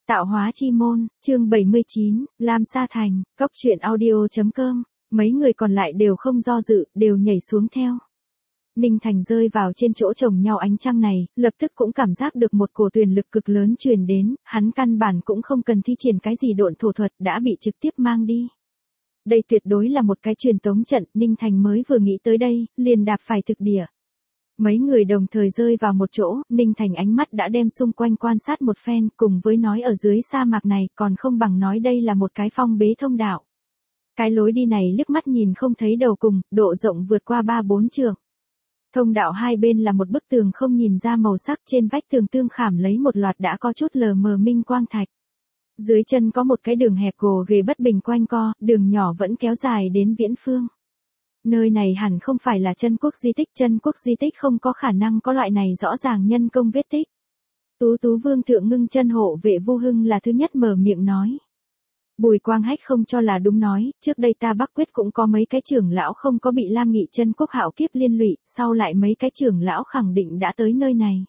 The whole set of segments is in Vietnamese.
Tạo hóa chi môn, chương 79, Lam Sa Thành, Cốc truyện audio.com, mấy người còn lại đều không do dự, đều nhảy xuống theo. Ninh Thành rơi vào trên chỗ chồng nhau ánh trăng này, lập tức cũng cảm giác được một cổ tuyển lực cực lớn truyền đến, hắn căn bản cũng không cần thi triển cái gì độn thổ thuật đã bị trực tiếp mang đi. Đây tuyệt đối là một cái truyền tống trận, Ninh Thành mới vừa nghĩ tới đây, liền đạp phải thực địa. Mấy người đồng thời rơi vào một chỗ, Ninh Thành ánh mắt đã đem xung quanh quan sát một phen, cùng với nói ở dưới sa mạc này còn không bằng nói đây là một cái phong bế thông đạo. Cái lối đi này liếc mắt nhìn không thấy đầu cùng, độ rộng vượt qua 3-4 trượng. Thông đạo hai bên là một bức tường không nhìn ra màu sắc, trên vách tường tương khảm lấy một loạt đã có chút lờ mờ minh quang thạch. Dưới chân có một cái đường hẹp gồ ghề bất bình quanh co, đường nhỏ vẫn kéo dài đến viễn phương. Nơi này hẳn không phải là chân quốc di tích không có khả năng có loại này rõ ràng nhân công vết tích. Tú Vương thượng ngưng chân hộ vệ Vu Hưng là thứ nhất mở miệng nói. Bùi Quang Hách không cho là đúng nói, trước đây ta Bắc Quyết cũng có mấy cái trưởng lão không có bị Lam Nghị chân quốc hạo kiếp liên lụy, sau lại mấy cái trưởng lão khẳng định đã tới nơi này.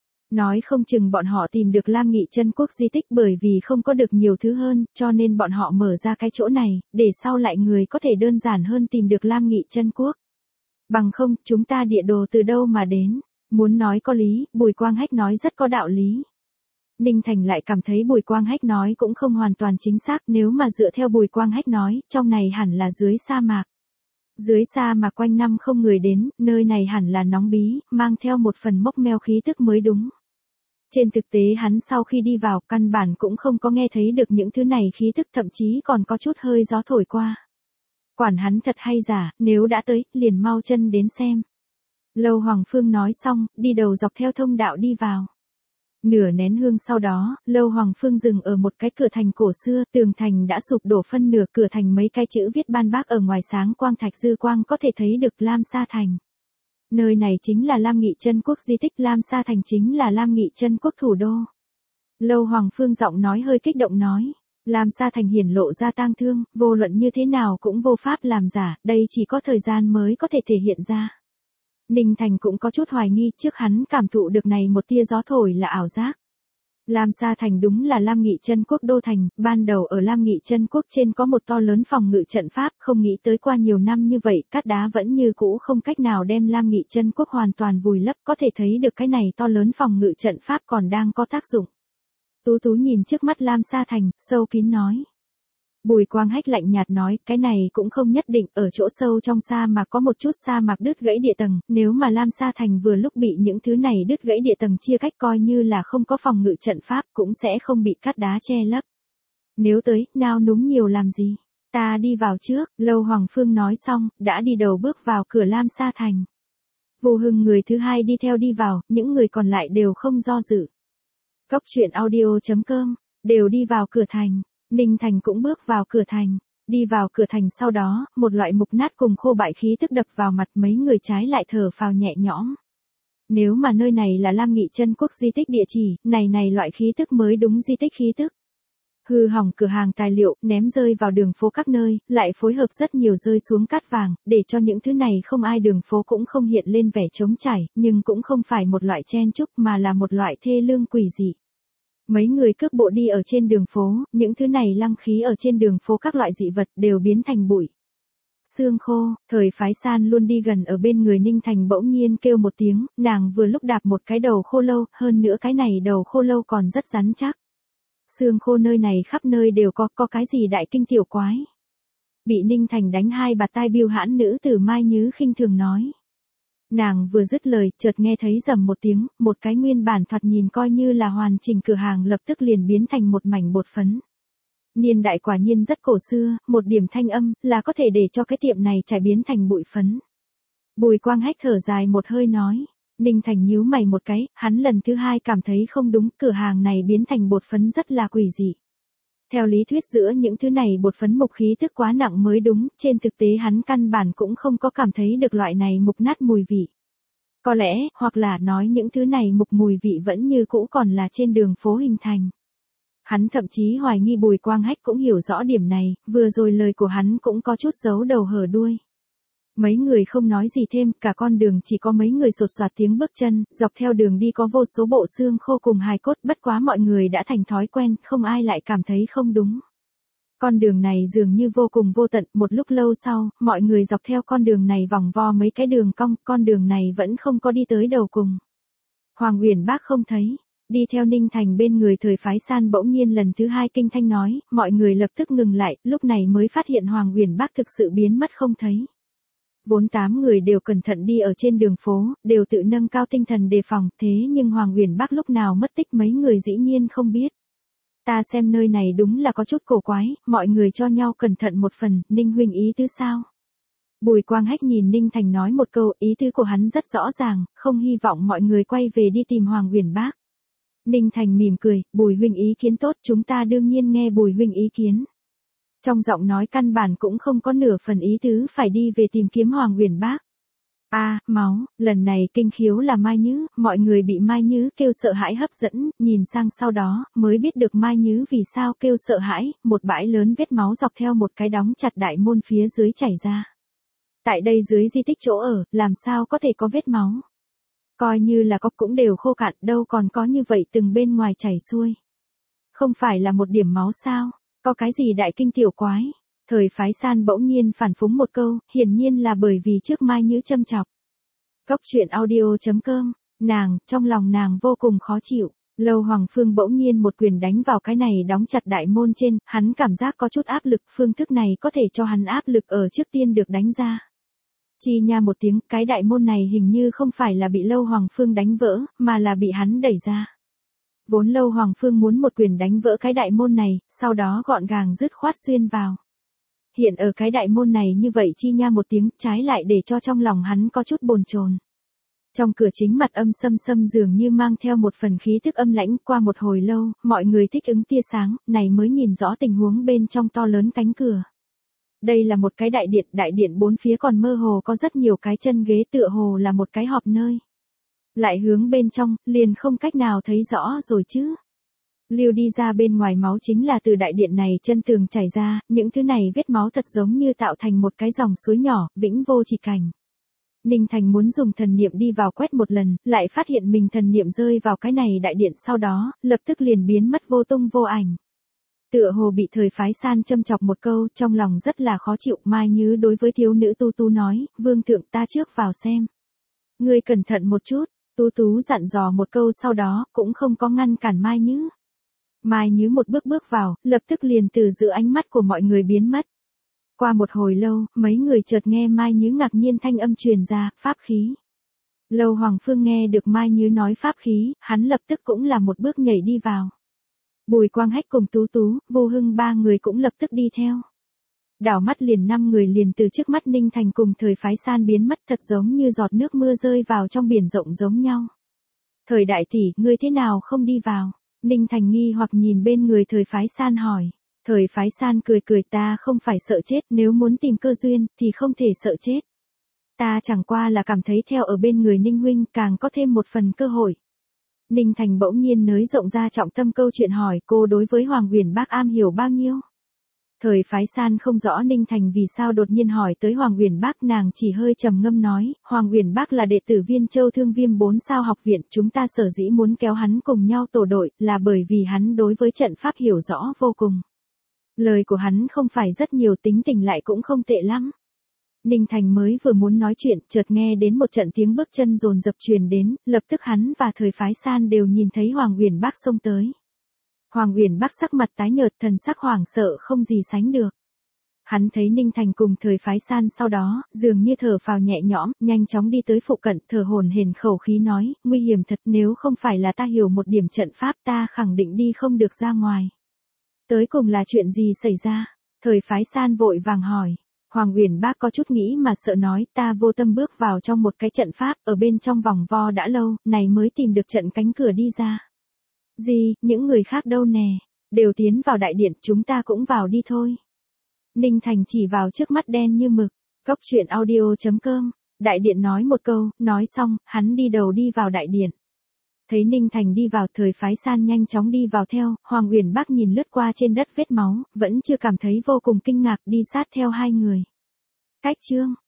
Nói không chừng bọn họ tìm được Lam Nghị chân quốc di tích bởi vì không có được nhiều thứ hơn, cho nên bọn họ mở ra cái chỗ này, để sau lại người có thể đơn giản hơn tìm được Lam Nghị chân quốc. Bằng không, chúng ta địa đồ từ đâu mà đến? Muốn nói có lý, Bùi Quang Hách nói rất có đạo lý. Ninh Thành lại cảm thấy Bùi Quang Hách nói cũng không hoàn toàn chính xác, nếu mà dựa theo Bùi Quang Hách nói, trong này hẳn là dưới sa mạc. Dưới sa mạc quanh năm không người đến, nơi này hẳn là nóng bí, mang theo một phần mốc meo khí tức mới đúng. Trên thực tế hắn sau khi đi vào, căn bản cũng không có nghe thấy được những thứ này khí tức, thậm chí còn có chút hơi gió thổi qua. Quản hắn thật hay giả, nếu đã tới, liền mau chân đến xem. Lâu Hoàng Phương nói xong, đi đầu dọc theo thông đạo đi vào. Nửa nén hương sau đó, Lâu Hoàng Phương dừng ở một cái cửa thành cổ xưa, tường thành đã sụp đổ phân nửa, cửa thành mấy cái chữ viết ban bác ở ngoài sáng quang thạch dư quang có thể thấy được Lam Sa Thành. Nơi này chính là Lam Nghị chân quốc di tích, Lam Sa Thành chính là Lam Nghị chân quốc thủ đô. Lâu Hoàng Phương giọng nói hơi kích động nói, Lam Sa Thành hiển lộ ra tang thương, vô luận như thế nào cũng vô pháp làm giả, đây chỉ có thời gian mới có thể thể hiện ra. Ninh Thành cũng có chút hoài nghi, trước hắn cảm thụ được này một tia gió thổi là ảo giác. Lam Sa Thành đúng là Lam Nghị chân quốc đô thành, ban đầu ở Lam Nghị chân quốc trên có một to lớn phòng ngự trận pháp, không nghĩ tới qua nhiều năm như vậy, cát đá vẫn như cũ không cách nào đem Lam Nghị chân quốc hoàn toàn vùi lấp, có thể thấy được cái này to lớn phòng ngự trận pháp còn đang có tác dụng. Tú nhìn trước mắt Lam Sa Thành, sâu kín nói. Bùi Quang Hách lạnh nhạt nói, cái này cũng không nhất định, ở chỗ sâu trong sa mạc có một chút sa mạc đứt gãy địa tầng, nếu mà Lam Sa Thành vừa lúc bị những thứ này đứt gãy địa tầng chia cách coi như là không có phòng ngự trận pháp cũng sẽ không bị cát đá che lấp. Nếu tới, nao núng nhiều làm gì? Ta đi vào trước, Lâu Hoàng Phương nói xong, đã đi đầu bước vào cửa Lam Sa Thành. Vu Hưng người thứ hai đi theo đi vào, những người còn lại đều không do dự. Cốc truyện audio.com, đều đi vào cửa thành. Ninh Thành cũng bước vào cửa thành. Đi vào cửa thành sau đó, một loại mục nát cùng khô bại khí tức đập vào mặt, mấy người trái lại thở phào nhẹ nhõm. Nếu mà nơi này là Lam Nghị chân quốc di tích địa chỉ, này loại khí tức mới đúng di tích khí tức. Hư hỏng cửa hàng tài liệu, ném rơi vào đường phố các nơi, lại phối hợp rất nhiều rơi xuống cát vàng, để cho những thứ này không ai đường phố cũng không hiện lên vẻ trống trải, nhưng cũng không phải một loại chen chúc mà là một loại thê lương quỷ dị. Mấy người cước bộ đi ở trên đường phố, những thứ này lăng khí ở trên đường phố các loại dị vật đều biến thành bụi. Sương khô, Thời Phái San luôn đi gần ở bên người Ninh Thành bỗng nhiên kêu một tiếng, nàng vừa lúc đạp một cái đầu khô lâu, hơn nữa cái này đầu khô lâu còn rất rắn chắc. Sương khô nơi này khắp nơi đều có cái gì đại kinh tiểu quái. Bị Ninh Thành đánh hai bạt tai biêu hãn nữ tử Mai Nhứ khinh thường nói. Nàng vừa dứt lời, chợt nghe thấy rầm một tiếng, một cái nguyên bản thoạt nhìn coi như là hoàn chỉnh cửa hàng lập tức liền biến thành một mảnh bột phấn. Niên đại quả nhiên rất cổ xưa, một điểm thanh âm, là có thể để cho cái tiệm này trải biến thành bụi phấn. Bùi Quang Hách thở dài một hơi nói. Ninh Thành nhíu mày một cái, hắn lần thứ hai cảm thấy không đúng, cửa hàng này biến thành bột phấn rất là quỷ dị. Theo lý thuyết giữa những thứ này bột phấn mục khí tức quá nặng mới đúng, trên thực tế hắn căn bản cũng không có cảm thấy được loại này mục nát mùi vị. Có lẽ, hoặc là nói những thứ này mục mùi vị vẫn như cũ còn là trên đường phố hình thành. Hắn thậm chí hoài nghi Bùi Quang Hách cũng hiểu rõ điểm này, vừa rồi lời của hắn cũng có chút giấu đầu hở đuôi. Mấy người không nói gì thêm, cả con đường chỉ có mấy người sột soạt tiếng bước chân, dọc theo đường đi có vô số bộ xương khô cùng hài cốt, bất quá mọi người đã thành thói quen, không ai lại cảm thấy không đúng. Con đường này dường như vô cùng vô tận, một lúc lâu sau, mọi người dọc theo con đường này vòng vo mấy cái đường cong, con đường này vẫn không có đi tới đầu cùng. Hoàng Uyển Bác không thấy, đi theo Ninh Thành bên người Thời Phái San bỗng nhiên lần thứ hai kinh thanh nói, mọi người lập tức ngừng lại, lúc này mới phát hiện Hoàng Uyển Bác thực sự biến mất không thấy. Vốn 8 người đều cẩn thận đi ở trên đường phố, đều tự nâng cao tinh thần đề phòng, thế nhưng Hoàng Uyển Bác lúc nào mất tích mấy người dĩ nhiên không biết. Ta xem nơi này đúng là có chút cổ quái, mọi người cho nhau cẩn thận một phần, Ninh huynh ý tứ sao? Bùi Quang Hách nhìn Ninh Thành nói một câu, ý tứ của hắn rất rõ ràng, không hy vọng mọi người quay về đi tìm Hoàng Uyển Bác. Ninh Thành mỉm cười, Bùi huynh ý kiến tốt, chúng ta đương nhiên nghe Bùi huynh ý kiến. Trong giọng nói căn bản cũng không có nửa phần ý tứ phải đi về tìm kiếm Hoàng Uyển Bác. Máu, lần này kinh khiếu là Mai Nhứ, mọi người bị Mai Nhứ kêu sợ hãi hấp dẫn, nhìn sang sau đó, mới biết được Mai Nhứ vì sao kêu sợ hãi, một bãi lớn vết máu dọc theo một cái đóng chặt đại môn phía dưới chảy ra. Tại đây dưới di tích chỗ ở, làm sao có thể có vết máu? Coi như là có cũng đều khô cạn, đâu còn có như vậy từng bên ngoài chảy xuôi. Không phải là một điểm máu sao? Có cái gì đại kinh tiểu quái? Thời Phái San bỗng nhiên phản phúng một câu, hiển nhiên là bởi vì trước Mai Nhứ châm chọc. Cốc truyện audio.com, trong lòng nàng vô cùng khó chịu. Lâu Hoàng Phương bỗng nhiên một quyền đánh vào cái này đóng chặt đại môn trên, hắn cảm giác có chút áp lực, phương thức này có thể cho hắn áp lực ở trước tiên được đánh ra. Chi nha một tiếng, cái đại môn này hình như không phải là bị Lâu Hoàng Phương đánh vỡ, mà là bị hắn đẩy ra. Vốn Lâu Hoàng Phương muốn một quyền đánh vỡ cái đại môn này, sau đó gọn gàng dứt khoát xuyên vào. Hiện ở cái đại môn này như vậy chi nha một tiếng, trái lại để cho trong lòng hắn có chút bồn chồn. Trong cửa chính mặt âm sâm sâm dường như mang theo một phần khí thức âm lãnh, qua một hồi lâu, mọi người thích ứng tia sáng, này mới nhìn rõ tình huống bên trong to lớn cánh cửa. Đây là một cái đại điện bốn phía còn mơ hồ có rất nhiều cái chân ghế tựa hồ là một cái họp nơi. Lại hướng bên trong, liền không cách nào thấy rõ rồi chứ. Lưu đi ra bên ngoài máu chính là từ đại điện này chân tường chảy ra, những thứ này vết máu thật giống như tạo thành một cái dòng suối nhỏ, vĩnh vô chỉ cảnh. Ninh Thành muốn dùng thần niệm đi vào quét một lần, lại phát hiện mình thần niệm rơi vào cái này đại điện sau đó, lập tức liền biến mất vô tung vô ảnh. Tựa hồ bị Thời Phái San châm chọc một câu, trong lòng rất là khó chịu, Mai Nhứ đối với thiếu nữ Tu Tú nói, vương thượng ta trước vào xem. Ngươi cẩn thận một chút, Tu Tú dặn dò một câu sau đó, cũng không có ngăn cản Mai Nhứ. Mai Nhứ một bước vào, lập tức liền từ giữa ánh mắt của mọi người biến mất. Qua một hồi lâu, mấy người chợt nghe Mai Nhứ ngạc nhiên thanh âm truyền ra, pháp khí. Lâu Hoàng Phương nghe được Mai Nhứ nói pháp khí, hắn lập tức cũng là một bước nhảy đi vào. Bùi Quang Hách cùng Tú Tú, Vô Hưng ba người cũng lập tức đi theo. Đảo mắt liền 5 người liền từ trước mắt Ninh Thành cùng Thời Phái San biến mất, thật giống như giọt nước mưa rơi vào trong biển rộng giống nhau. Thời đại tỷ, ngươi thế nào không đi vào? Ninh Thành nghi hoặc nhìn bên người Thời Phái San hỏi. Thời Phái San cười cười, ta không phải sợ chết, nếu muốn tìm cơ duyên, thì không thể sợ chết. Ta chẳng qua là cảm thấy theo ở bên người Ninh huynh càng có thêm một phần cơ hội. Ninh Thành bỗng nhiên nới rộng ra trọng tâm câu chuyện hỏi, cô đối với Hoàng Uyển Bác am hiểu bao nhiêu? Thời Phái San không rõ Ninh Thành vì sao đột nhiên hỏi tới Hoàng Uyển Bác, nàng chỉ hơi trầm ngâm nói, Hoàng Uyển Bác là đệ tử Viên Châu Thương Viêm 4 sao học viện, chúng ta sở dĩ muốn kéo hắn cùng nhau tổ đội, là bởi vì hắn đối với trận pháp hiểu rõ vô cùng. Lời của hắn không phải rất nhiều, tính tình lại cũng không tệ lắm. Ninh Thành mới vừa muốn nói chuyện, chợt nghe đến một trận tiếng bước chân dồn dập truyền đến, lập tức hắn và Thời Phái San đều nhìn thấy Hoàng Uyển Bác xông tới. Hoàng Uyển Bác sắc mặt tái nhợt, thần sắc hoảng sợ không gì sánh được. Hắn thấy Ninh Thành cùng Thời Phái San sau đó, dường như thở phào nhẹ nhõm, nhanh chóng đi tới phụ cận, thở hổn hển khẩu khí nói, nguy hiểm thật, nếu không phải là ta hiểu một điểm trận pháp ta khẳng định đi không được ra ngoài. Tới cùng là chuyện gì xảy ra? Thời Phái San vội vàng hỏi. Hoàng Uyển Bác có chút nghĩ mà sợ nói, ta vô tâm bước vào trong một cái trận pháp, ở bên trong vòng vo đã lâu, này mới tìm được trận cánh cửa đi ra. Gì, những người khác đâu nè, đều tiến vào đại điện, chúng ta cũng vào đi thôi. Ninh Thành chỉ vào trước mắt đen như mực, cốc truyện audio.com, đại điện nói một câu, nói xong, hắn đi đầu đi vào đại điện. Thấy Ninh Thành đi vào, Thời Phái San nhanh chóng đi vào theo, Hoàng Uyển Bác nhìn lướt qua trên đất vết máu, vẫn chưa cảm thấy vô cùng kinh ngạc, đi sát theo hai người. Cách chương